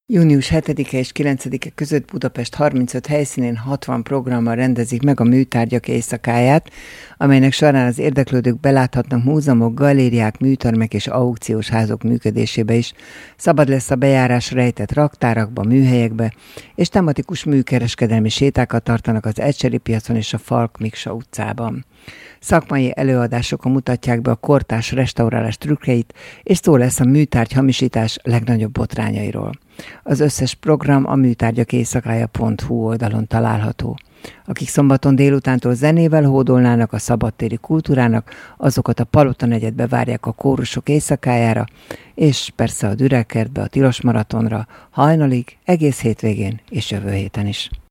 Június 7-e és 9-e között Budapest 35 helyszínén 60 programmal rendezik meg a Műtárgyak éjszakáját, amelynek során az érdeklődők beláthatnak múzeumok, galériák, műtermek és aukciós házok működésébe is. Szabad lesz a bejárás rejtett raktárakba, műhelyekbe, és tematikus műkereskedelmi sétákat tartanak az Ecseri piacon és a Falk Miksa utcában. Szakmai előadásokon mutatják be a kortárs restaurálás trükkeit, és szó lesz a műtárgy hamisítás legnagyobb botrányairól. Az összes program a műtárgyakéjszakája.hu oldalon található. Akik szombaton délutántól zenével hódolnának a szabadtéri kultúrának, azokat a Palota negyedbe várják a kórusok éjszakájára, és persze a Dürerkertbe, a Tilos Maratonra, hajnalig, egész hétvégén és jövő héten is.